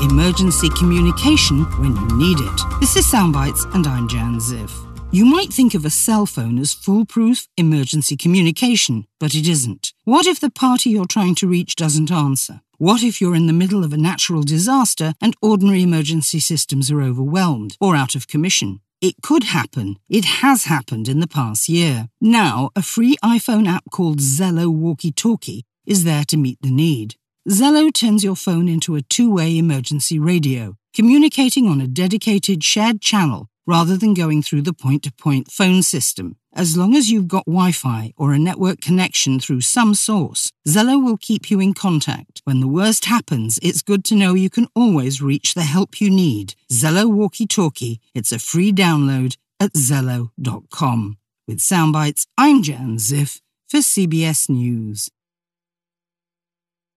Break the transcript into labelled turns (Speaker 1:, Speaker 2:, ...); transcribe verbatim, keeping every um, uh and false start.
Speaker 1: emergency communication when you need it. This is Soundbites and I'm Jan Ziff. You might think of a cell phone as foolproof emergency communication, but it isn't. What if the party you're trying to reach doesn't answer? What if you're in the middle of a natural disaster and ordinary emergency systems are overwhelmed or out of commission? It could happen. It has happened in the past year. Now, a free iPhone app called Zello Walkie Talkie is there to meet the need. Zello turns your phone into a two-way emergency radio, communicating on a dedicated shared channel rather than going through the point-to-point phone system. As long as you've got Wi-Fi or a network connection through some source, Zello will keep you in contact. When the worst happens, it's good to know you can always reach the help you need. Zello Walkie Talkie. It's a free download at zello dot com. With Soundbites, I'm Jan Ziff for C B S News.